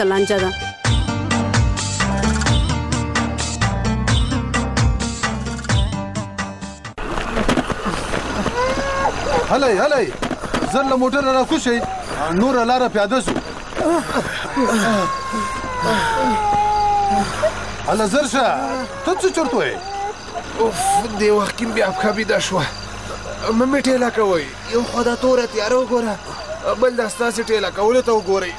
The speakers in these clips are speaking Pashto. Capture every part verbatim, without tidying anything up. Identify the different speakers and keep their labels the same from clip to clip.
Speaker 1: لانجه ده.
Speaker 2: هلی هلی زر له موټر را کوشئ نوره لاره پیاده سو. هله زر شه ته څه چرت وایې؟
Speaker 3: اوف دې وخت کې بیا پښه بیده شوه. مه مې ټېله کوئ، یو خوا دا توره تیاره وګوره، بل دا ستاسې ټېله کولو ته وګورئ.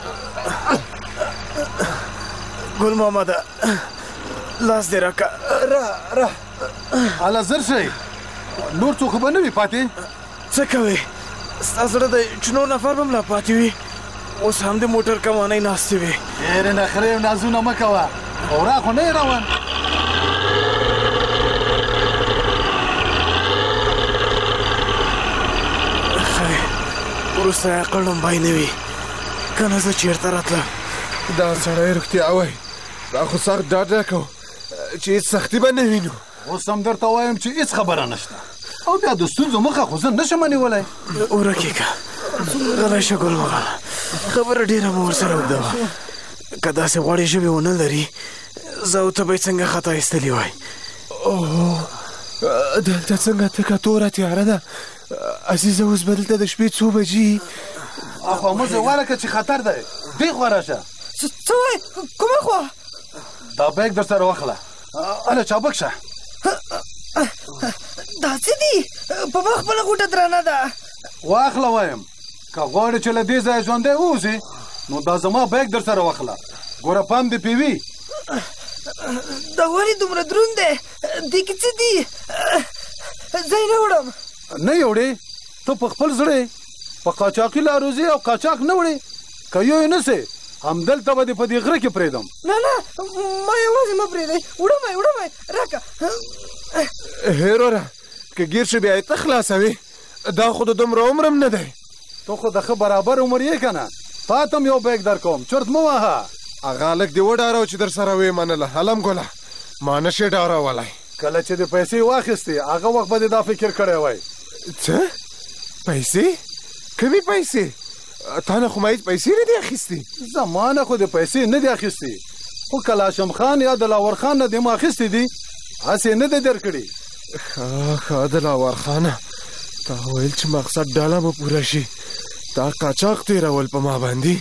Speaker 4: ګل محمده لاس دې راکړه.
Speaker 3: را را
Speaker 2: هله زر شئ نور څوک به نه وي پاتې.
Speaker 4: څه کوې؟ ستا زړه دی چې نور نفر به هم لا پاتې وي. اوس هم د موټر کمانۍ ناستې وې.
Speaker 2: ډېرې نخرې او نازونه مه کوه، خورا خو نه یې روان.
Speaker 4: ښه وروسته یې عقل لومبی نه وي، که نه زه چېرته راتلم.
Speaker 3: دا سړی رښتیا وایي، دا خو سخت ډاډ راکړو چې هېڅ سختي به نه وینو.
Speaker 2: اوس هم درته وایم چې هېڅ خبره نشته او بیا د ستونزو مخه خو زه نشم نیولی.
Speaker 4: ورکېږه غلی شه ګل محمد، خبره ډېره مو ورسره اوږده وه. که داسې غوړې ژبې ونه لري زه او ته به یې څنګه خطا ایستلي وای.
Speaker 3: اوه دلته څنګه تکه توره تیاره ده عزیزه. اوس به دلته د شپې څو بجې؟
Speaker 2: اخوا مه زه غواړه که چې خطر دی دې خوا راشه.
Speaker 4: څه وایې؟ کومه خوا؟
Speaker 2: دا بیګ در سره واخله. هله چابک شه.
Speaker 4: دا څه دي؟ په ما خپله غوټه درانه ده.
Speaker 2: واخله وایم، که غواړې چې له دې ځایه ژوندی ووځې نو دا زما بیګ در سره واخله. ګوره پام دې پې وي.
Speaker 4: دا ولې دومره دروند دی؟ دې کې څه دي؟ زه یې نه وړم.
Speaker 2: نه یې وړې؟ ته په خپل زړه په قاچاقي لارو ځې او قاچاق نه وړې. که یو یې نسې همدلته به دې په دې غره کې پرېږدم.
Speaker 4: نه نه ما یوازې مه پرېږدئ، وړم یې وړم یې راکړه.
Speaker 3: هیروره که ګیر شي بیا یې ته خلاصوې، دا خو د دومره عمر هم نه دی.
Speaker 2: ته خو د ښه برابر عمر یې که نه. تا ته م یو بیګ در کوم، چرت مه وهه.
Speaker 3: هغه هلک دې وډارو چې در سره ویې منله. هلم ګله ما نه شې ډارولی.
Speaker 2: کله چې دې پیسې واخیستې هغه وخت به دې دا فکر کړی وای.
Speaker 3: څه پیسې؟ کومې پیسې؟ تا نه خو ما هېڅ پیسې نه دي اخیستې.
Speaker 2: زما نه خو دې پیسې نه دي اخیستې، خو که هاشم خان یا دلاور خان نه دې ما اخیستې دي هسې نه دې درکړي.
Speaker 3: ښه ښه دلاور خانه، تا ویل چې مقصد ډاله به پوره شي، تا قاچاق تېرول په ما باندې.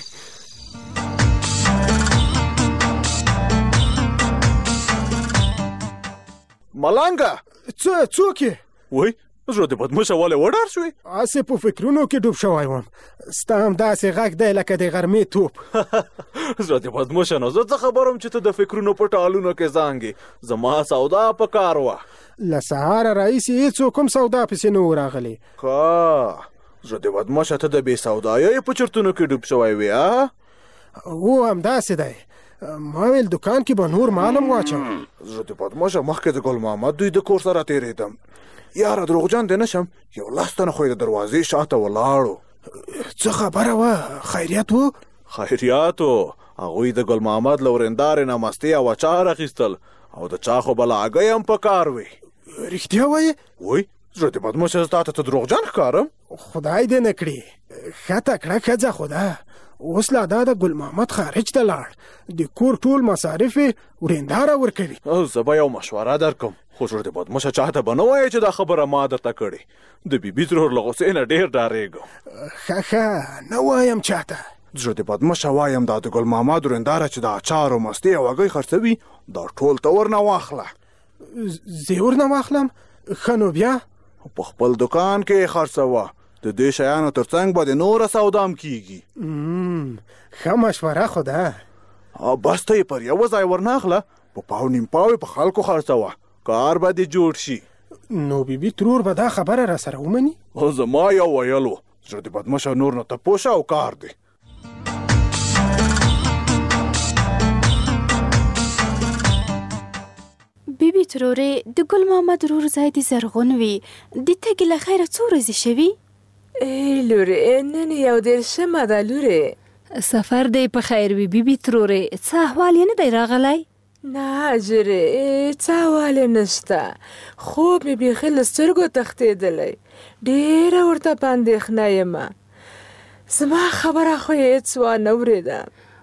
Speaker 5: ملنګه
Speaker 6: څه څوک یې؟
Speaker 5: وای زړه دې بدموشه ولې وډار شوې؟
Speaker 6: هسې په فکرونو کې ډوب شوی وم، ستا هم داسې غږ دی لکه د غرمې توپ.
Speaker 5: زړه دې بدموشه نو زه څه خبر وم چې ته د فکرونو په ټالونو کې زانګې. زما سودا په کار وه.
Speaker 6: له سهاره راهیسې هېڅوک هم سودا پسې نه و راغلی.
Speaker 5: ښه زړه دې بدموشه ته د بې سودایۍ په چرتونو کې ډوب شوی وې.
Speaker 6: هو همداسې دی. ما ویل دکان کې به نور مال هم واچوم.
Speaker 5: زړه دې بدموشه مخکې د ګل محمد دوی د کور سره تېرېدم. یاره دروغجن دې نه شم، یو لس تنه خو یې د دروازې شاته ولاړو.
Speaker 6: څه خبره وه؟ خیریت و؟
Speaker 5: خیریت و. هغوی د ګل محمد له ورېندارې نه مستې او اچار اخیستل او د چا خو بله هګۍ هم په کار وې.
Speaker 6: رښتیا وایې؟
Speaker 5: وای زړه دې بدموشه زه تا ته ته دروغجن ښکارم؟
Speaker 6: خدای دې نه کړي. ښه تکړه ښځه خو ده. اوس لا دا د ګل محمد خارج ته لاړ، د کور ټول مصارف یې ورېنداره ورکوي.
Speaker 5: زه به یو مشوره درکم، خو زړه دې بدموشه چاته به نه وایې چې دا خبره ما درته کړې. د بیبي ترور له غوسې نه ډېر ډارېږم.
Speaker 6: ښه ښه نه وایم چاته.
Speaker 5: زړه دې بدموشه وایم دا د ګل محمد ورېنداره چې د اچار او مستې او هګۍ خرڅوي دا ټول ته ورنه واخله.
Speaker 6: زه یې ورنه واخلم؟ ښه نو بیا؟
Speaker 5: په خپل دکان کې یې خرڅوه، د دې شیانو تر څنګ به د نوره سودام کیږي.
Speaker 6: ښه مشوره خو ده.
Speaker 5: بس ته یې پر یوه ځای ورناخله، په پاو نیم پاو یې په خلکو خرڅوه، کار به دې جوړ شي.
Speaker 6: نو بیبي ترور به دا خبره را سره ومني؟
Speaker 5: زما یو ویلو زړه دې بدموشه نور نه تپوشه او کار دی.
Speaker 7: بیبي ترورې د ګل محمد ورور ځای دې زرغون وي، د تګې له خیره څو ورځې شوي؟
Speaker 8: ای لورې نن یو دېرشمه ده لورې.
Speaker 9: سفر دی په خیر وي بیبي ترورې، څه احوال یې نه دی راغلی؟
Speaker 8: نه اجرې څه احوال یې نشته، خوب مې بیخي له سترګو تښتېدلی، ډېره ورته په اندېښنه یم. زما خبره خو یې هېڅ وانه اورېده.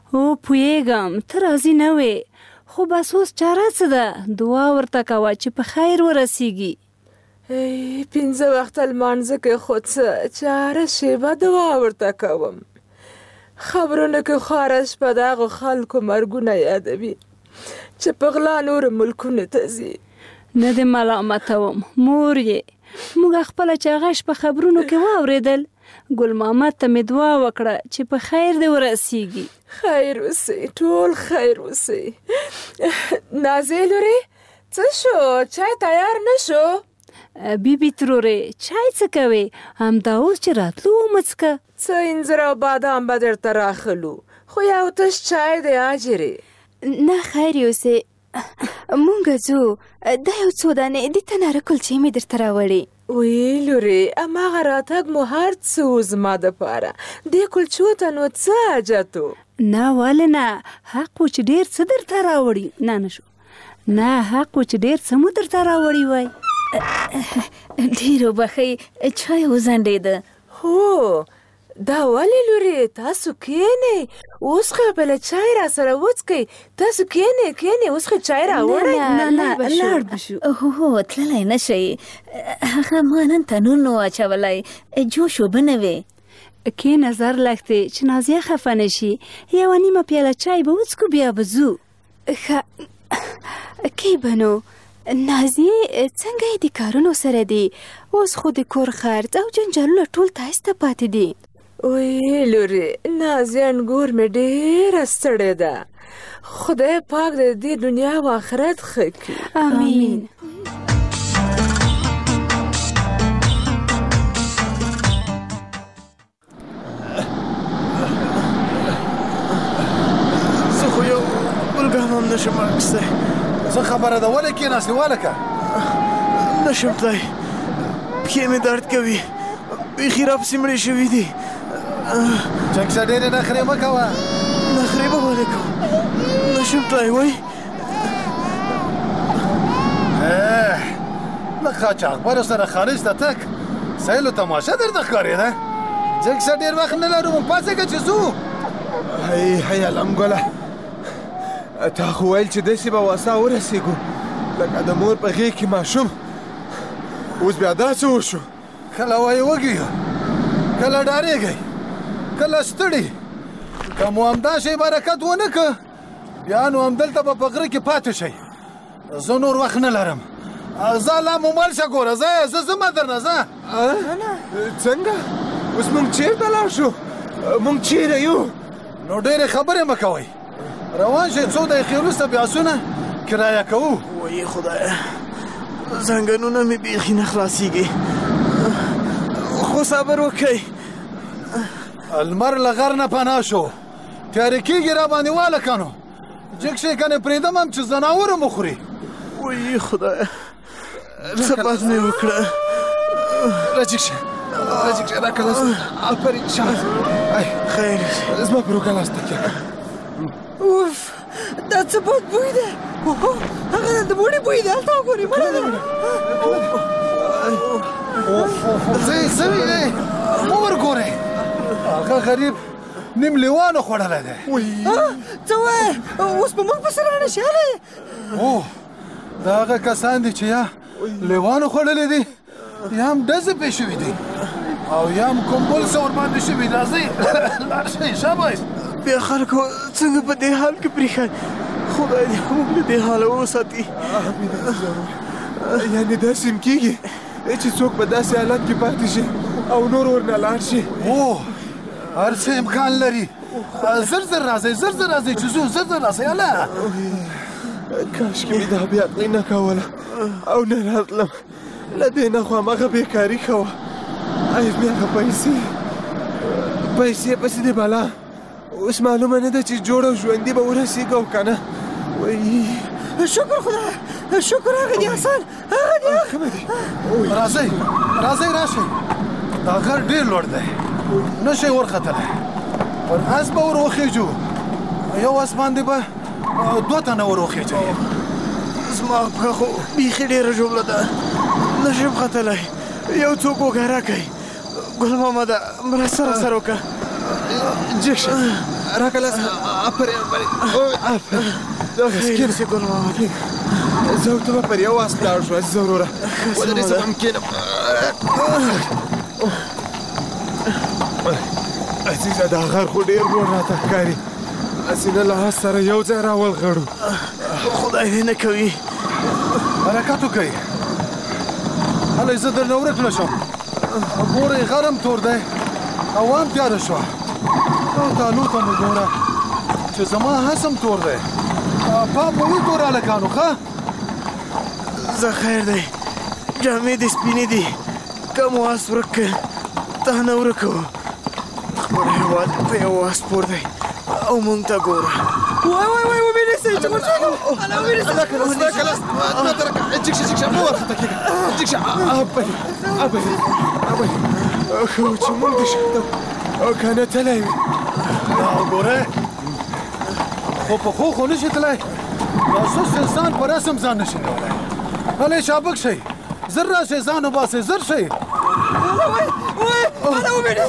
Speaker 9: او پوهیږم ته راضي نه وې خو بس اوس چاره څه ده دعا ورته کوه چې په خیر ورسیږي
Speaker 8: ای پنځه وخته لمانځه کې خو څه چې هره شېبه دعا ورته کوم خبرونه کې خو هره شپه د هغو خلکو مرګونه یادوي چې په غلا نورو ملکونو ته ځي
Speaker 9: نه دې ملامتوم مور یې موږ خپله چې هغه شپه خبرونو کې واورېدل ګل محمد ته مې دعا وکړه چې په خیر دې ورسیږي
Speaker 8: خیر اوسئ ټول خیر اوسئ نازې لورې څه شو چای تیار نه شو
Speaker 9: بیبي ترورې چای څه کوې همدا اوس چې راتلو ومڅکه
Speaker 8: څه انځر او بادام به درته راخلو خو یو تش چای دی اجرې
Speaker 7: نه خیر یوسې مونږ ځو دا یو څو دانې د تناره کلچې مې درته راوړې
Speaker 8: وی لورې هماغه راتګ مو هر څه و زما دپاره دې کلچو ته نو څه حاجت و
Speaker 9: نه ولې نه حق و چې ډېر څه درته راوړي نه نه شو نه حق و چې ډېر څه مو درته راوړي وای
Speaker 1: ډېر وبښئ چای وځنډېده
Speaker 8: هو دا ولې لورې تاسو کښېنئ اوس خو بله چای را سره وڅکئ تاسو کښېنئ کښېنئ اوس خو چای راوړئ
Speaker 1: نه نه لاړ به شو هو تللی نه شئ هغه ما نن تنور نه و اچولی جوش اوبه نه وې
Speaker 9: کښېنه زر لښتې چې نازیه خفه نه شي یوه نیمه پیاله چای به وڅکو بیا به ځو
Speaker 7: ښه کې به نو نازیې څنګه یې د کارونو سره دی اوس خو د کور خرڅ او جنجالونه ټول تاسته پاتې دي
Speaker 8: وی لورې نازیه انګور مې ډېره ستړې ده خدای پاک د دې دنیا و آخرت ښه کړي
Speaker 7: آمین
Speaker 4: زه خو یو ګلګام هم نشم اخیستی
Speaker 2: څه خبره ده ولې کېناستې والکه
Speaker 4: نشم تلای پښې مې درد کوي بیخي راپسې مړې شوي دي
Speaker 2: جنګسه ډېرې نخرې مه کوه
Speaker 4: نخرې به ولې کوم نشم تلای وای
Speaker 2: له قاچاقبرو سره خارج ته تګ سیلو تماشه درته ښکارېده جنګسه ډېر وخت نه لرو موږ پاڅېږه چې ځو
Speaker 3: هی هی علمګله تا خو ویل چې داسې به واسا ورسېږو لکه د مور په غېږ کې ماشوم اوس بیا داسې وشو
Speaker 2: کله وایي وږي یو کله ډارېږئ کله ستړي که مو همدا شی برکت ونه که بیا نو همدلته به په غره کې پاتې شئ زه نور وخت نه لرم زه لا مو مال شه ګوره زه زه ځمه درنه زه
Speaker 3: څنګه اوس موږ چېرته لاړ شو موږ چېرې یو
Speaker 2: نو ډېرې خبرې مه کوئ روان شئ څو دقیقې وروسته بیا آسونه کرایه کوو
Speaker 4: وایي خدایه زنګنونه مې بیخي نه خلاصېږي خو صبر وکئ
Speaker 2: المر له غر نه پناه شو تیارې کېږي را باندې والکه نو جګ شی کنې پرېږدم هم چې ځناور مو خوري
Speaker 4: وایي خدایه څه بد مې وکړه
Speaker 3: راجګ شه راجګ شه راکه لاس آفرین شاباس
Speaker 4: خیر
Speaker 3: زما پر وکه لاس تکیه
Speaker 10: اوف دا څه بد بوی دی هغه د بوډۍ بوی دی هلته وګورئ مړه ده
Speaker 2: ځئ څه وینئ مه ورګورئ هغه غریب نیم لیوانو خوړلی دی
Speaker 10: څه وایې اوس په موږ پسې رانه شالی
Speaker 2: او دا هغه کسان دي چې یا لیوانو خوړلی دي یا هم ډزې پې شوي دي او یا هم کوم بل څه ورباندې شوي راځئ لاړ شئ شاباس
Speaker 4: بیا خلکو څنګه په دې حال کې پرېښی خدای دې موږ له دې حاله وساتي
Speaker 3: یعنې داسې هم کېږي چې څوک په داسې حالت کې پاتې شي او نور ورنه لاړ شي
Speaker 2: او هر څه امکان لري زر زر راځئ زر زر راځئ چې ځو زر زر راځئ هله
Speaker 3: کاشکې مې دا بیا نه کوله او نه راتلم له دې نه خو هماغه بېکاري کوه ای بیا هغه پیسې پیسې پسې دې بلا اوس معلومه نه ده چې جوړ او ژوندي به ورسېږو او که نه وایي
Speaker 10: شکر خدای شکر هغه دي حسن هغه دي
Speaker 2: راځئ راځئ راشئ دا غر ډېر لوړ دی نه شئ ورختلی پر اس به ور وخېجو یو اس باندې به دوه تنه ور وخېجئ
Speaker 4: زما پښه خو بیخي ډېره ژوبله ده نه شم ختلی یو څوک وګاره کوي ګل مامده مرسته راسره وکړه
Speaker 3: جګ شه راکه لاس آفرین آفرین دغه سکین
Speaker 4: سي ګل محمد
Speaker 3: زه او ته به پر یو آس ولاړ شو عزیزه وروره ودرې زه هم کښېنم عزیزه دا غر خو ډېر لوړ راته ښکاري هسې نه له آس سره یو ځای راولغړو
Speaker 4: خدای دې نه کوي
Speaker 2: حرکت وکئ هلئ زه درنه ورک نه شم ګورئ غر هم تور دی هوا هم تیاره شوه او تالو ته مو ګوره چې زما هس هم تور دی پام به وي ګوره هلکانو ښه
Speaker 4: زه خیر دی جامې دې سپینې دي کم آس ورک که تا نه ورکو خپل هېواد په یو آس پور دی او مونږ ته ګوره
Speaker 10: وای وای وای وبینئ چې موږ انا وبینئ
Speaker 3: لکه لاس لکه لاس ما ته راکړه جګ شه جګ شه مه ورخطه کېږه جګ شه ابدي ابدي ابدي خو چې مونږ دې شکته او که نه تلی وي
Speaker 2: ګورئ خو په خو خو نشي تلی دا سست انسان په رسم ځان نشي کولی هلئ شابک شئ زر راشئ ځان وباسئ زر شئ
Speaker 10: وای وای انا وبینئ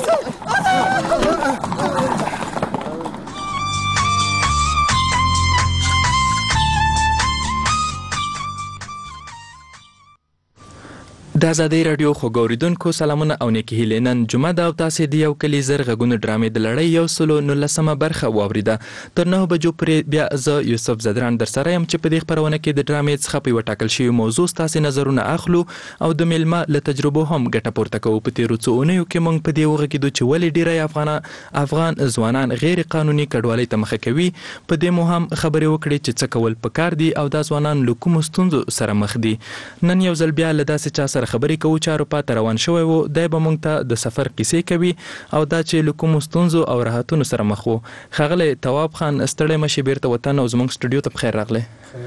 Speaker 11: د ازادۍ راډیو خوږ اورېدونکو سلامونه او نیکې هیلې نن جمعه ده او تاسې د یو کلي زر غږونو ډرامې د لړۍ یو سلو نولسمه برخه واورېده تر نهو بجو پورې بیا زه یوسف زدران در سره یم چې په دې خپرونه کې د ډرامې څخه په یوه ټاکل شوي موضوع ستاسې نظرونه اخلو او د میلمه له تجربو هم ګټه پورته کوو په تېرو څو اونیو کې موږ په دې وغږېدو چې ولې ډېری افغان افغان ځوانان غیر قانوني کډوالۍ ته مخه کوي په دې مو هم خبرې وکړې چې څه کول پکار دي او دا ځوانان له کومو ستونزو سره مخ دي نن یو ځل بیا له داسې چا سره خبرې کوو چې اروپا ته روان شوی و دی به موږ ته د سفر کیسې کوي او دا چې له کومو ستونزو او راحتونو سره مخ و ښاغلی تواب خان ستړی مه شي بیرته وطن او زموږ سټوډیو ته بخیر راغلی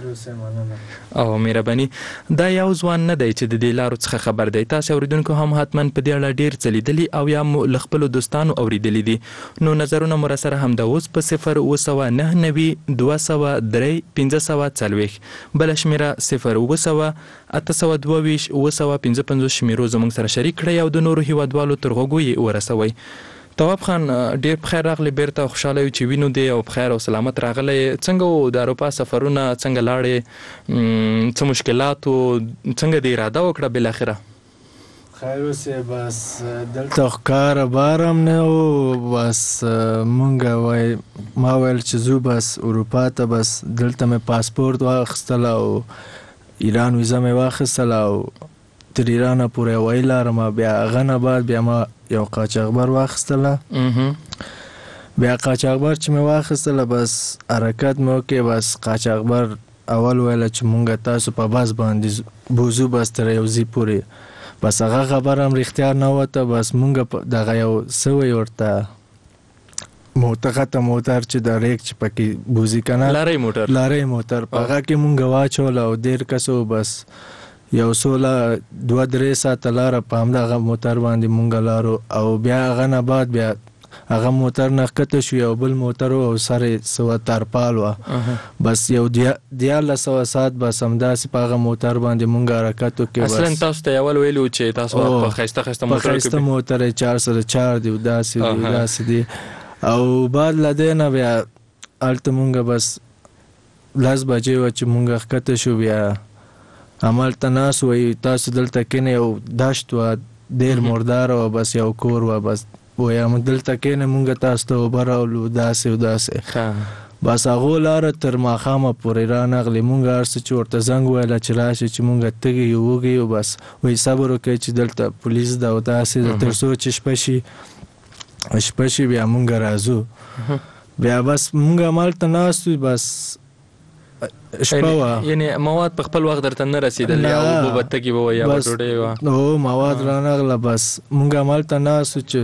Speaker 11: او مهرباني دا یو ځوان نه دی چې د دې لارو څخه خبر دی تاسې اورېدونکو هم حتما په دې اړه ډېر څه لیدلي او یا مو له خپلو دوستانو اورېدلي دي نو نظرونه مو راسره همدا اوس په صفر اوه سوه نهه نوي دوه سوه درې پنځه سوه څلوېښت بله شمېره صفر اوه سوه اته سوه دوه ویشت اوه سوه پنځه پنځوس شمېرو زموږ سره شریک کړئ او د نورو هیوادوالو تر غوږو یې ورسوئ تواب خان ډېر بخیر راغلی بیرته خوشحاله یو چې وینو دی او بخیر او سلامت راغلی څنګه و د اروپا سفرونه څنګه لاړې څه مشکلات و څنګه دې اراده وکړه بالاخره
Speaker 12: خیر اوسې بس دلته ښکاره بار هم نه و بس مونږ وای ما ویل چې ځو بس اروپا ته بس دلته مې پاسپورت واخیستل او ایران ویزه مې واخیستل او تر ایرانه پورې هوایي لاره ما بیا هغه نه بعد بیا ما یو قاچاقبر واخیستله بیا قاچاقبر چې مې واخیستله بس حرکت مې وکړې بس قاچاقبر اول ویله چې مونږ تاسو په بس باندې بوزو بس تر یو ځای پورې بس هغه خبر هم رښتیا نه وته بس مونږ دغه یو څه وایي ورته موتقته موتر چې د ریک چې پکې بوزي که نه
Speaker 11: لارۍ موټر
Speaker 12: لارۍ موټر په هغه کې مونږ واچول او ډېر کسو بس یو سوله دوه درې ساعته لاره په همدغه موټر باندې مونږ لارو او بیا هغه نه بعد بیا هغه موټر نه ښکته شو یو بل موټر و او سر یې سوه ترپال وه بس یو دیارلس سوه ساعت بس همداسې په هغه موټر باندې مونږ حرکت وکړو
Speaker 11: اصلا تاسو ته اول ویلو چې تاسو په ښایسته ښایسته موټر
Speaker 12: په ښایسته موټر یې چار سره چار دی داسې دی داسې دی او بعد له دې نه بیا هلته مونږ بس لس بجې وه چې مونږ ښکته شو بیا همالته ناست وایي تاسو دلته کینئ یو دشت وه ډېر مردار وه بس یو کور وه بس وایم دلته کینئ مونږ تاسو ته اوبه راولو داسې او داسې بس هغو لاره تر ماښامه پورې رانغلې مونږ هر څه چې ورته زنګ ویله چې راشي چې مونږ تږي یو وږي یو بس وایي صبر وکړئ چې دلته پولیس ده او داسې ده تر څو چې شپه شي شپه شي بیا مونږ راځو بیا بس مونږ همالته ناست وي بس شپه وه
Speaker 11: یعنې مواد په خپل وخت درته نه رسېدل یا اوبه به تږي به وه یا به ډوډۍ وه
Speaker 12: هو مواد رانغله بس مونږ همالته ناست وو چې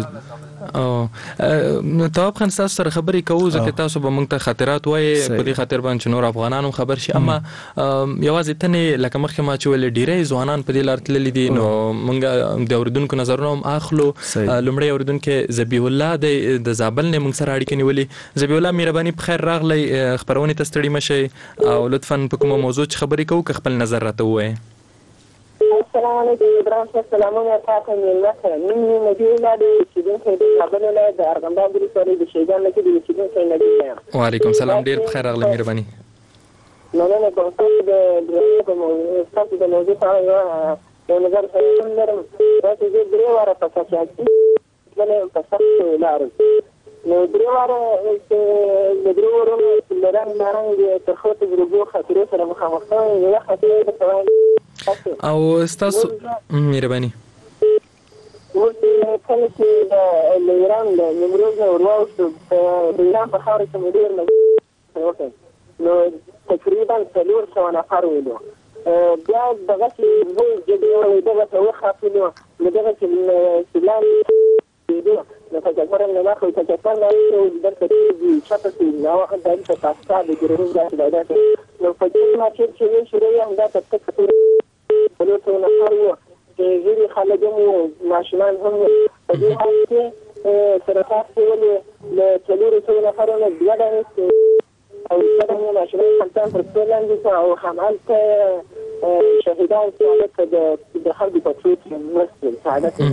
Speaker 11: تواب خان ستاسو سره خبرې کوو ځکه تاسو به موږ ته خاطرات وایې په دې خاطر باندې چې نور افغانان هم خبر شي اما یوازې ته نه لکه مخکې ما چې ویلې ډېری ځوانان په دې لار تللي دي نو موږ د اورېدونکو نظرونه هم اخلو لومړی اورېدونکی ذبیح الله دی د زابل نه موږ سره اړیکې نیولې ذبیح الله مهرباني په خیر راغلی خپرونې ته ستړي مه شئ او لطفا په کومه موضوع چې خبرې کوو که خپل نظر راته ووایې
Speaker 13: السلام علیکم ابراهیم صاحب سلامونه تاسو مېلمه سره نن مې نبي ولاړې اوسېدونکی د کابل ولایت د ارغنداب ولسوالۍ د شیګان کې د اوسېدونکی نبي یم.
Speaker 11: وعلیکم سلام ډېر په خیر راغلی مهرباني.
Speaker 13: مننه کوم تاسو د ډرامې په موضوع تاسو د موضوع په اړه یو نظر هم لرم. تاسو زه درې واره په کچاکي تللی یم په سختو لارو نو درې واره د درې ورونو له رنګ نارنګ ترخو تجربو خاطرو سره مخامخ شوی یم. یوه خاطره یې درته وایم
Speaker 11: او ستاسو مهرباني
Speaker 13: اوس کله چې له ایران د نیمروز نه ور واوښتو د ایران په خاوره کې مې ډېر مزل وکړ نو تقریبا څلور سوه نفر ولو. بیا دغسې لوی جګړې وې دغه ته وخاپلو نو دغسې سیلان نو تجربه نه واخلو تجربه نه وي درته کېږي چاته چې دا وخت دلته پاستا د ګرېرو داسې دا نو په دې مارکېټ چې وې شروع یم دا ته تک څلور سوه نفر وو چې ځینې خلک هم وو ماشومان هم وو. په دې حال کې سره تاسو ولې له څلورو سوو نفرو نه دوه دانې او دوه دانې ماشومان همدان پر څو لاندې شو او همالته شهیدان شو هلته د خلکو په څو کې مرستې سعادت یې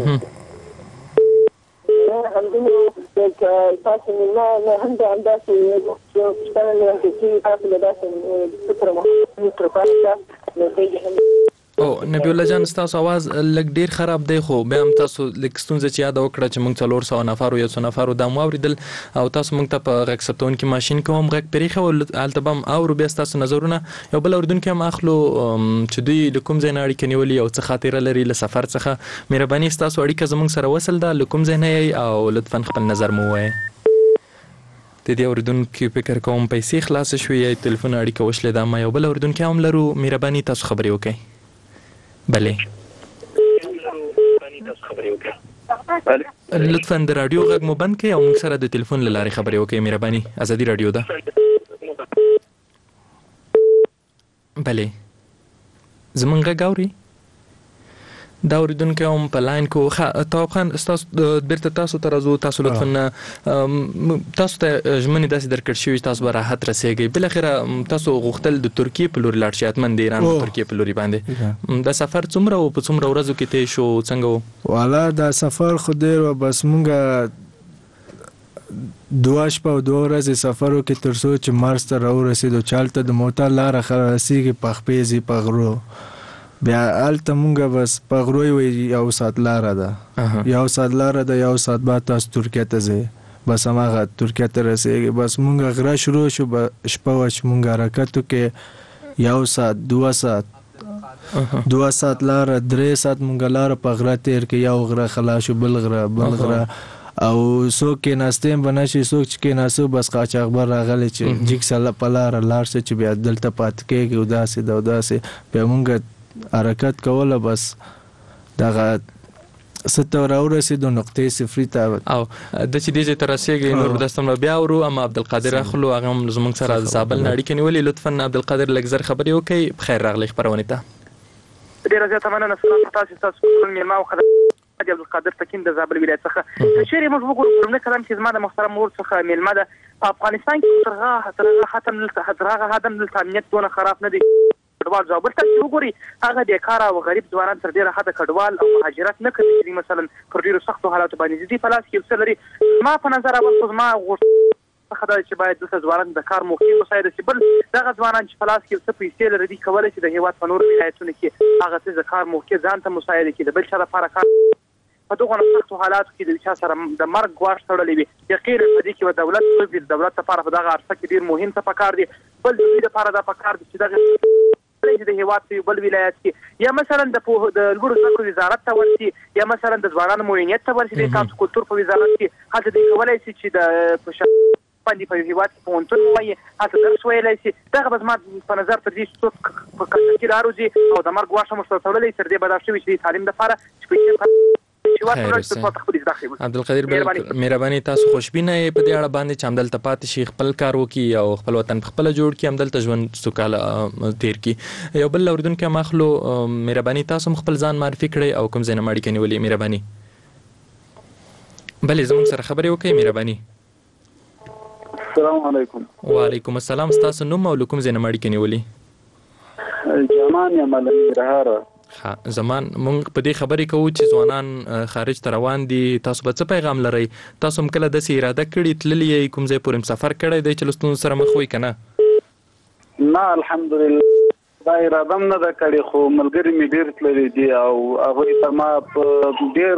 Speaker 13: همدومره تاسو نه هم د همداسې پوښتنه مې وکړه چې تاسو له داسې فکره مخکې پاتې نو خیلی هم
Speaker 11: او نبی الله جان ستاسو आवाज لږ ډیر خراب دی خو بیا هم تاسو لږ ستونزه چې یاد وکړه چې موږ څلور سوه نفر یو څو نفر دا مو اورېدل او تاسو موږ ته په غږ ثبتونکي ماشین کې هم غږ پرېښه او هلته به هم اورو بیا ستاسو نظرونه یو بل اورېدونکي هم اخلو چې دوی له کوم ځای نه اړیکه نیولي او څه خاطره لري له سفر څخه. مهرباني ستاسو اړیکه زموږ سره وصل ده له کوم ځای نه یئ او لطفا خپل نظر مو ووایئ. د دې اورېدونکي فکر کوم پیسې خلاصې شوې یا تلیفون اړیکه وشلې ده ما یو بل اورېدونکي هم لرو. مهرباني تاسو خبرې وکړئ. بله لطفا د رادیو غږ مو بند کړئ او موږ سره د تلیفون له لارې خبرې وکړئ. مهرباني ازادي رادیو ده. بله زمونږ غږ اوري دا اورېدونکی هم په لاین کو تواب خان ستاسو بیرته تاسو ته راځو. تاسو لطفا تاسو ته ژمنې داسې درکړل شوي چې تاسو به راحت رسېږئ. بالاخره تاسو غوښتل د ترکیې په لورې لاړ شئ حتما د ایران په ترکیې په لورې باندې دا سفر څومره و په څومره ورځو کې تېر شو څنګه و؟
Speaker 12: والا دا سفر خو ډېر و بس مونږ دوه شپه او دوه ورځې سفر وکړې تر څو چې مرز ته راورسېدو چې هلته د موټر لاره خلاصېږي په خپې ځي په غرو بیا هلته مونږ بس په غرو یې یو ساعت لاره ده یو ساعت لاره ده یو ساعت بعد تاسو ترکیې ته ځئ بس هماغه ترکیې ته رسېږي. بس مونږ غره شروع شو شپه وه چې مونږ حرکت وکړې یو ساعت دوه ساعت دوه ساعت لاره درې ساعت مونږ لاره په غره تېر کړې یو غره خلاص شو بل غره بل غره او څوک کېناستې هم به نه شي څوک چې کېناستو بس قاچاقبر راغلی چې جګ سله په لاره لاړ شه چې بیا دلته پاتې کېږي او داسې ده او داسې بیا مونږ حرکت کوله بس دغه څه ته راورسېدو نقطې صفري ته
Speaker 11: او د چې دې ځای ته رسېږئ نور به داسې بیا اورو. اما عبدالقادر اخلو هغه هم زموږ سره د زابل نه اړیکې نیولې. لطفا عبدالقادر لږ زر خبرې وکړئ. بخیر راغلی خپرونې ته.
Speaker 14: ډېره زیاته مننه. سلام تاسو ستاسو ټول مېلمه او حاجي عبدالقادر تکین د زابل ولایت څخه. چېرې موږ وګورو لومړی قدم چې زما د محترم مور څخه مېلمه ده په افغانستان کې تر هغه حتم تر هغه حدم دلته امنیت دونه خراب نه دی کډوال ځواب بل چې وګوري هغه د کار او غریب ځوانان تر ډېره حده کډوال او مهاجرت نه کوي چې مثلا پر ډېرو سختو حالاتو باندې دي په لاس کې څه لري. ما په نظر اول خو زما غوښتنه څه ده چې باید دلته ځوانان د کار موقع مساعده شي. بل دغه ځوانان چې په لاس کې څه پیسې لري دي کولی شي د هېواد په نورو ولایتونو کې هغه څه د کار موقع ځان ته مساعده کړي. د بل چا لپاره کار په دغو سختو حالاتو کې د چا سره د مرګ ګواښ تړلی وي یقین په دې کې به دولت د دولت لپاره په دغه عرصه کې ډېر مهم څه پکار دي. بل د دوی لپاره دا پکار دي چې دغه د هېواد په بل ولایت کې یا مثلا د لوړو زده کړو وزارت ته ورشي یا مثلا د ځوانانو معاینیت ته ورشي د تاسو کلتور په وزارت کې هلته دوی کولی شي چې د باندې په هېواد کې پوهنتون ووایي هلته درس ویلی شي. دغه به زما په نظر تر دې چې څوک په کلتور کې راروځي او د مرګ ګواښ هم ورسره تړلی تر دې به دا شوي چې د تعلیم دپاره چې پیسې
Speaker 11: عبدالقادر مهرباني تاسو خوشبینه یې په دې اړه باندې چې همدلته پاتې شي خپل کار وکړي او خپل وطن په خپله جوړ کړي همدلته ژوند سوکاله تېر کړي. یو بل اورېدونکی هم اخلو. مهرباني تاسو هم خپل ځان معرفي کړئ او کوم ځای نه مو اړیکه نیولې. مهرباني بلې زموږ سره خبرې وکړئ. مهرباني.
Speaker 15: السلام علیکم.
Speaker 11: وعلیکم السلام. ستاسو نوم او له کوم ځای نه مو اړیکه نیولې؟
Speaker 15: جامان یم له ننګرهاره.
Speaker 11: زمان مونږ په دې خبرې کوو چې ځوانان خارج ته روان دي، تاسو به څه پیغام لرئ؟ تاسو هم کله داسې اراده کړې تللی یې کوم ځای پورې سفر کړی دی چې له ستونزو سره مخ وئ که نه؟
Speaker 15: نه الحمدلله دا اراده هم نه ده کړې، خو ملګري مې ډېر تللي دي او هغوی ته ما په ډېر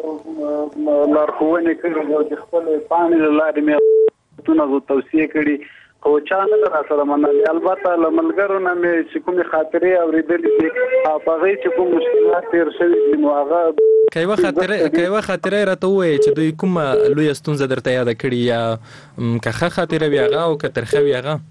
Speaker 15: لارښوونې کړي دي او د خپلې پاڼې له لارې مې تونه توصیې کړي، خو چا نه ده راسره منلې. البته له ملګرو نه مې چې کومې خاطرې اورېدلې دي او په هغې چې کوم مشکلات تېر شوي دي نو هغه
Speaker 11: که یوه خاطره که یوه خاطره یې راته ووایې چې دوی کومه لویه ستونزه درته یاده کړي یا که ښه خاطره وي هغه او که ترخه وي هغه؟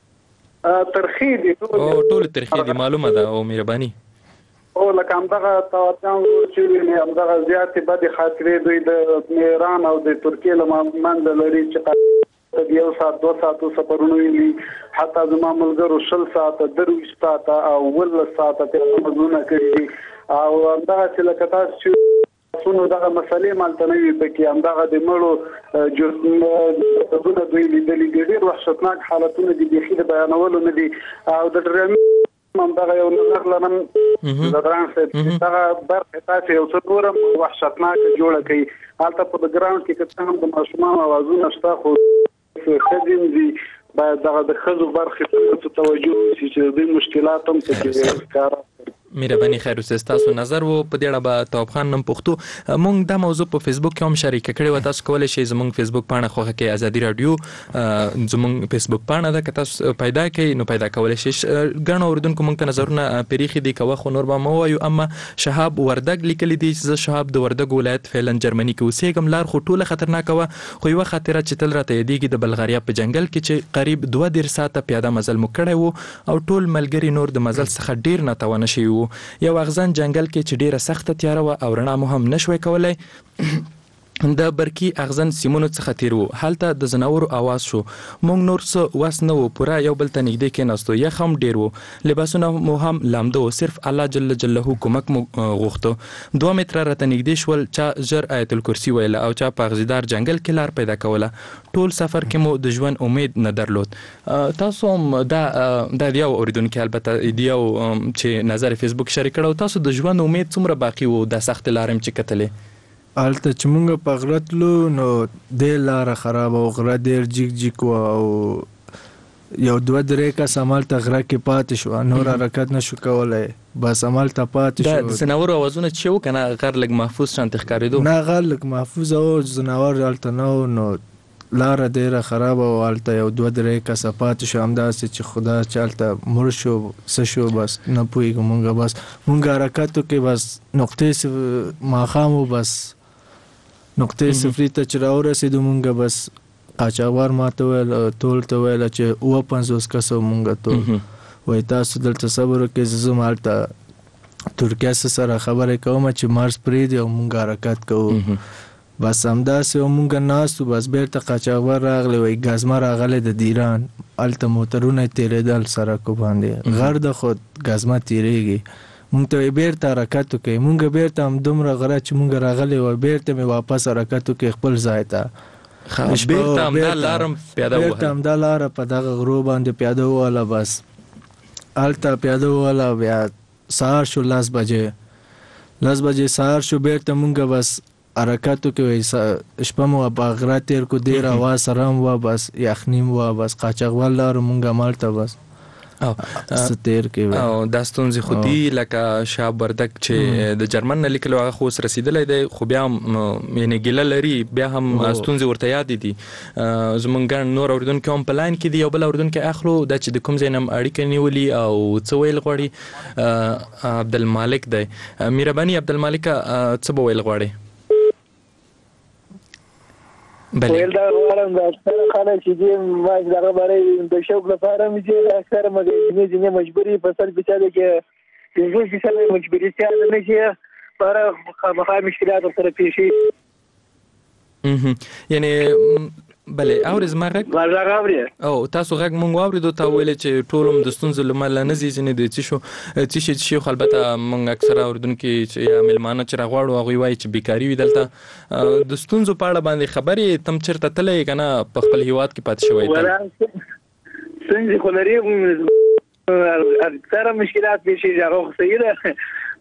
Speaker 15: ترخې دي،
Speaker 11: ټولې ترخې دي، معلومه ده او مهرباني.
Speaker 15: او لکه همدغه تواتیان ورور چې وي همدغه زیاتې بدې خاطرې دوی د ایران او د ترکیې له منځه لري چې د یو ساعت دوه ساعتو سفرونه ویلي، حتی زما ملګرو شل ساعته درویشت ساعته او اوولس ساعته تېروتنه کړي دي او همدغسې لکه تاسو چې سونو دغه مسلې مالته نه وي پکې همدغه د مړو جسدونه دوی لیدلي دي، ډېر وحشتناک حالتونه دي، بیخي د بیانولو نه دي. او د ډرامې همدغه یو نظر لرم د ګران صاحب دغه برخې تاسې یو څه نورم وحشتناکه جوړه کوي. هلته په ګراوند کې که څه هم د ماشومانو اوازونه شته خو ښځې دي باید دغه د ښځو برخې ته توجه وشي چې دوی مشکلات هم پکې ښکاره
Speaker 11: مهرباني خیر اوسئ. ستاسو نظر و په دې اړه به تواب خان نن پښتو مونږ دا موضوع په فیسبوک کې هم شریکه کړې وه، تاسو کولی شئ زموږ فیسبوک پاڼه خوښه کړئ، ازادي راډیو زموږ فیسبوک پاڼه ده، که تاسو پیدا کړئ نو پیدا کولی شئ. ګڼو اورېدونکو مونږ ته نظرونه پریښي دي، که وخت نور به مو ووایو. اما شهاب وردګ لیکلی دی چې زه شهاب د وردګ ولایت فعلا جرمني کې اوسېږم، لار خو ټوله خطرناکه وه خو یوه خاطره چې تل راته یادېږي د بلغاریا په جنګل کې چې قریب دوه دېرش ساعته پیاده مزل مو کړی و او ټول ملګري نور د مزل څخه ډېر ناتوانه شوي وو. یو اغزن جنګل کې چې ډیره سخته تیاره وه او رڼا مو هم نشوی کولی، د برقي اغزن سیمونو څخه تیر وو. هلته د ځناورو آواز شو، موږ نور څه وس نه وو، پوره یو بل ته نږدې کېناستو، یخ هم ډیر وو، لباسونه مو هم لامده وو، صرف الله جل جلاله کومک مو غوښته. دوه متره راته نږدې شول، چا ژر آیت الکرسي ویله او چا په اغزیدار جنګل کې لار پیدا کوله. ټول سفر کې مو د ژوند امید نه درلود. تاسو هم دا د یو اورېدونکي البته د یو چې نظر فیسبوک شریک کړی، تاسو د ژوند امید څومره باقي وو دا سختې لارې هم چې کتلې؟
Speaker 12: هلته چې مونږ په غره تلو نو دې لاره خرابه او غره ډېر جیک جیک وه او یو دوه درې کس همالته غره کې پاتې شوه، نور حرکت نشو کولی، بس همالته پاتې شو.
Speaker 11: د ځناورو اوازونه چې وو که نه غر لږ محفوظ شانتې ښکارېدو؟
Speaker 12: نه غر لږ محفوظ او ځناور هلته نه و، نو لاره ډېره خرابه وه. هلته یو دوه درې کسه پاتې شو، همداسې چې خدا چې هلته مړ شو څه شو بس نه پوهېږو مونږ. بس مونږ حرکت وکړې، بس نقطې ماښام و، بس نقطې صفري ته چې راورسېدو مونږ بس قاچاقبر ما ته ویل ټول ته ویله چې اووه پنځوس کسه مونږ ټول وایي تاسو دلته صبر وکړئ، زه ځم هلته ترکیه سره خبرې کوم چې مارس پرېږدي او مونږ حرکت کوو. بس همداسې و مونږ ناستو، بس بیرته قاچاقبر راغلی، وایي ګازمه راغلی د دیران، هلته موټرونه یې تېرېدل سړکو باندې، غر د خو ګازمه تېرېږي. مونږ ته بیرته حرکت وکړئ، مونږ بیرته همدومره غره چې مونږ راغلی وه بیرته مې واپس حرکت وکړئ خپل ځای ته.
Speaker 11: بیرته همدا لاره پیاده ووهله،
Speaker 12: بیرته همدا لاره په دغه غرو باندې پیاده ووهله، بس هلته پیاده ووهله. بیا سهار شو لس بجې لس بجې سهار شو، بیرته مونږ بس حرکت وکړئ، شپه مو په غره تېر کړو، ډېر هوا سره هم وه، بس یخني هم وه، بس قاچاقبر لارو مونږ همالته بس
Speaker 11: او دا ستونزې خو دي لکه شهاب وردګ چې د جرمن نه لیکلو هغه خو اوس رسېدلی دی خو بیا هم یعنې ګیله لري، بیا هم ستونزې ورته یادې دي. زموږ ګڼ نور اورېدونکي هم په لاین کې دي، یو بل اورېدونکی اخلو دا چې د کوم ځای نه هم اړیکه نیولي او څه ویل غواړي. عبدالمالک دی. مهرباني عبدالمالکه څه به ویل غواړې؟
Speaker 13: ویل دا غواړم د اکثره خلک چې دي ما دغه باره د شوق لپاره مې چې اکثره مګینې ځینې مجبوري په سل فیصده کې پنځوس فیصده مجبوري سیاده نه شي پر خامخا مشکلات ورسره پیښ شي.
Speaker 11: یعنې بلې اورې زما غږ؟
Speaker 13: غږ اورې؟
Speaker 11: او تاسو غږ مونږ واورېدو، تا ویلې چې ټول هم د ستونزو له امله نه ځي، ځینې د څه شو څه شي څه شي خو البته مونږ اکثره اورېدونکي چې یا میلمانه چې راغواړو هغوی وایي چې بیکاري وي دلته. د ستونزو په اړه باندې خبرې تم چېرته تللی یې که نه په خپل هېواد کې پاتې شوی
Speaker 13: ستونزې خو لري، اکثره مشکلات پیښ شي، هغه خو صحیح ده،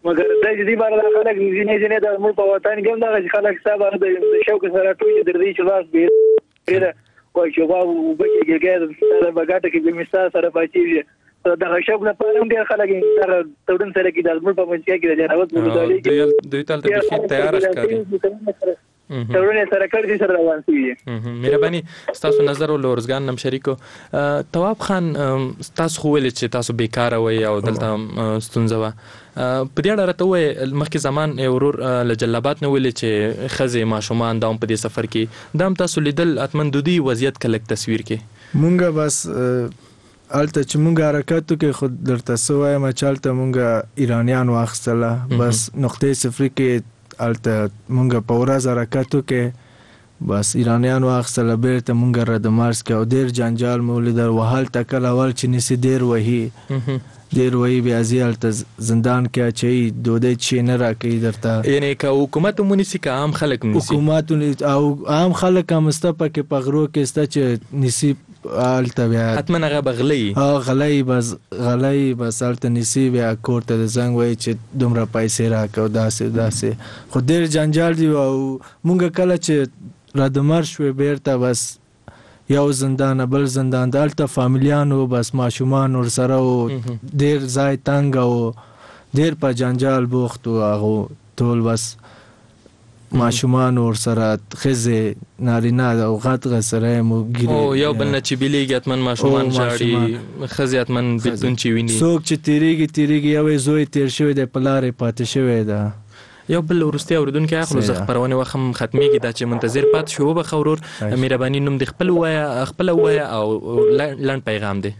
Speaker 16: مګر د دې بار د خلک ځینې ځینې د موږ په وطن کې هم د خلک صاحب د شوق سره ټول د دې چې لاس به پیدا کوي چې واو وبکه کې د بغاټه کې به مثال سره پاتېږي دا شوق نه پاره ډېر خلک تر تودن سره کې د موږ په منځ کې د جناوت مولدالي کې
Speaker 11: دوی تل ته تیار ښکاري
Speaker 16: ترونه سره کړی سره روان شي.
Speaker 11: مهرباني تاسو نظر ول ورزګان نم شریکو تواب خان تاسو خو ول چې تاسو بیکار وای او دلته ستونزه و په دې اړه راته وای مخکې زمان ورور لجلابات نه ول چې خزه ماشومان داوم په دې سفر کې دام تاسو لیدل اتمن دودي وضعیت کلک تصویر کې
Speaker 12: مونږه بس الته چې مونږ حرکتو کې خود درته سوای ما چالته مونږ ایرانیان واخستله بس نقطه صفر کې الته مونږ په ورځ حرکتو کې بس ایرانیان واخستله بیرته مونږ را د مارس کې او ډیر جنجال مولید وهال تکل اول چې نسی ډیر وਹੀ ډیر وਹੀ بیا ځالته زندان کې اچي دوده چې نه راکې درته
Speaker 11: یعنی که حکومت مونږ کا عام خلک نسی
Speaker 12: حکومت او عام خلک هم مستپه کې پغرو کې است چې نسی آلته بیا
Speaker 11: حتما هغه بغلی
Speaker 12: ها غلی بس غلی بس آلته نسی بیا کوړه د زنګ وای چې دومره پیسې راکاو داسې داسې خو ډیر جنجال دی او مونږ کله چې را د مر شوې بیرته بس یو زندان بل زندان دالته فامیلیانو بس ماشومان ور سره او ډیر ځای تنگ او ډیر په جنجال بوخت او هغه ټول بس ماشومان ور سره خزه نارینه او غټ غسره مو ګیره
Speaker 11: او یو بل نه چې بیلیږي اتمن ماشومان شاړي خزه اتمن بدون چې ویني
Speaker 12: څوک چې تیریږي تیریږي یو زوی تیر شوی د پلارې پاتې شوی ده
Speaker 11: یو بل ورستي اوردونکو اخلو زه خبرونه وخم ختميږي دا چې منتظر پات شو به خورور مهرباني نوم د خپل وای خپل وای او لاند پیغام دی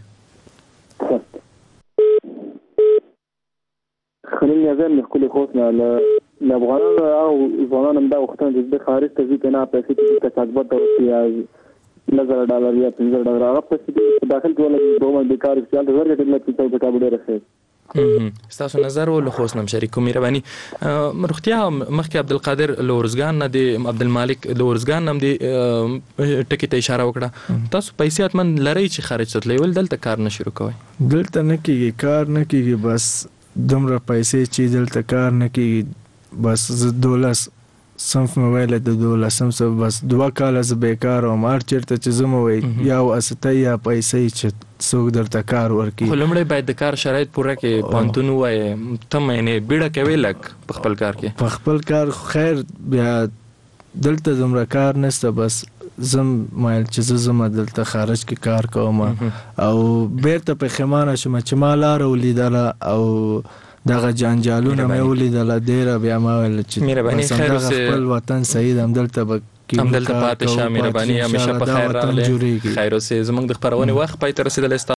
Speaker 13: خليني نظر لكل خوفنا لافغانان او افغانان هم دا وختونه د خارج ته ځي کنه پیسې چې تکاتبت ورسي نظر ډالر یا پنځه ډالر هغه پیسې داخل کول د دوه بیکار چې د ورګټ د لکه څه کابل راځي
Speaker 11: ستاسو نظر ول خو اسنم شریکو مهرباني مرختیا مخکې عبدالقادر لورزګان نه دی عبدالمالک لورزګان هم دی ټکی ته اشاره وکړه تاسو پیسې اتمن لری چې خارج تللی ول دلته کار نه شروع کوي
Speaker 12: دلته نه کیږي کار نه کیږي بس دومره پیسې چې دلته کار نه کیږي بس دولس صنف موبایل د دولسم سم بس دوا کال از بیکار او مار چرته چې زمو وي یا استه یا پیسې چې څوک درته کار ورکي
Speaker 11: خلمړې باید د کار شرایط پوره کې پانتون وای ته مې نه بیړه کوي لک په خپل کار کې
Speaker 12: په خپل کار خیر بیا دلته زمره کار نشته بس زم مایل چې زم دلته خارج کې کار کوم او بیرته په خمانه شم چې ما لار ولیدله او دغه جنجالونه مې ولیدل ډیر بیا ما ول چې
Speaker 11: مهرباني خیر
Speaker 12: خپل وطن سعید هم دلته به
Speaker 11: هم دلته پاتې شه مهرباني همیشه په خیر راغلی خیر اوسې زمونږ د خبرونه وخت پای ته رسیدل